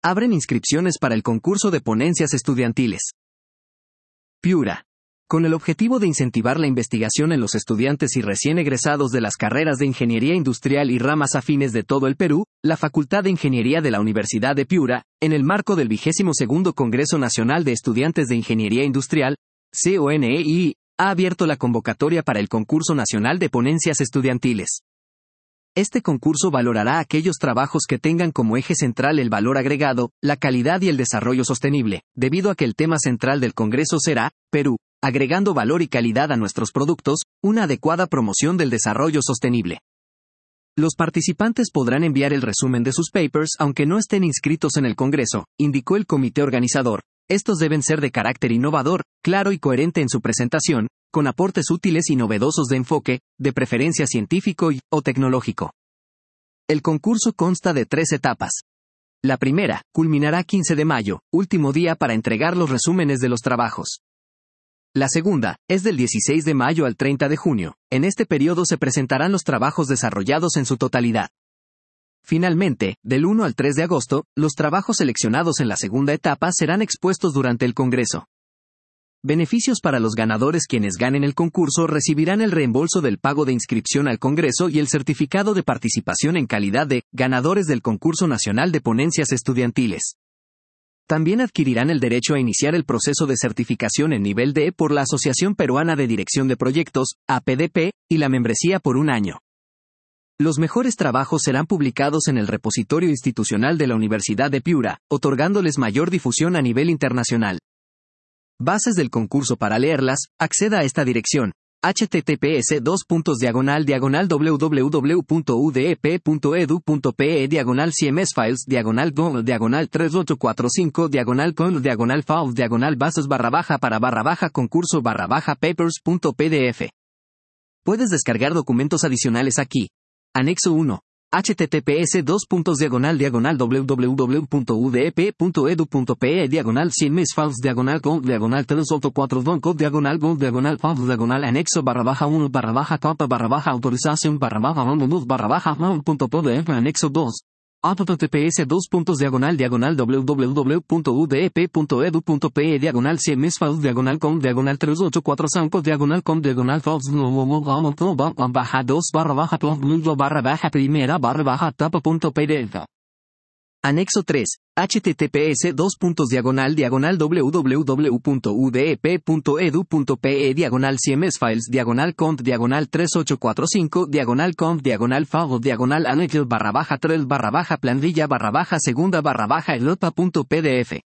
Abren inscripciones para el concurso de ponencias estudiantiles. Piura. Con el objetivo de incentivar la investigación en los estudiantes y recién egresados de las carreras de Ingeniería Industrial y ramas afines de todo el Perú, la Facultad de Ingeniería de la Universidad de Piura, en el marco del 22º Congreso Nacional de Estudiantes de Ingeniería Industrial, CONEI, ha abierto la convocatoria para el Concurso Nacional de Ponencias Estudiantiles. Este concurso valorará aquellos trabajos que tengan como eje central el valor agregado, la calidad y el desarrollo sostenible, debido a que el tema central del Congreso será, Perú, agregando valor y calidad a nuestros productos, una adecuada promoción del desarrollo sostenible. Los participantes podrán enviar el resumen de sus papers aunque no estén inscritos en el Congreso, indicó el comité organizador. Estos deben ser de carácter innovador, claro y coherente en su presentación, con aportes útiles y novedosos de enfoque, de preferencia científico o tecnológico. El concurso consta de 3 etapas. La primera, culminará 15 de mayo, último día para entregar los resúmenes de los trabajos. La segunda, es del 16 de mayo al 30 de junio. En este periodo se presentarán los trabajos desarrollados en su totalidad. Finalmente, del 1 al 3 de agosto, los trabajos seleccionados en la segunda etapa serán expuestos durante el Congreso. Beneficios para los ganadores: quienes ganen el concurso recibirán el reembolso del pago de inscripción al Congreso y el certificado de participación en calidad de ganadores del Concurso Nacional de Ponencias Estudiantiles. También adquirirán el derecho a iniciar el proceso de certificación en nivel D por la Asociación Peruana de Dirección de Proyectos, APDP, y la membresía por 1 año. Los mejores trabajos serán publicados en el repositorio institucional de la Universidad de Piura, otorgándoles mayor difusión a nivel internacional. Bases del concurso. Para leerlas, acceda a esta dirección: https://www.udep.edu.pe/cmsfiles/384cinco/cons/file/concurso/papers.pdf. Puedes descargar documentos adicionales aquí. Anexo 1. https://www.udep.edu.pe/cmsfiles/cont/5/autorización/1/2/1/pdf. Anexo 2. https://cmsfiles/cmsfiles/2/4/5/cmsfiles/cmsfiles/2/4/5/primera/tapa.pdf. Anexo 3. https://www.udep.edu.pe/cont/38445/cont/file/anexo/3/segunda/europa.pdf.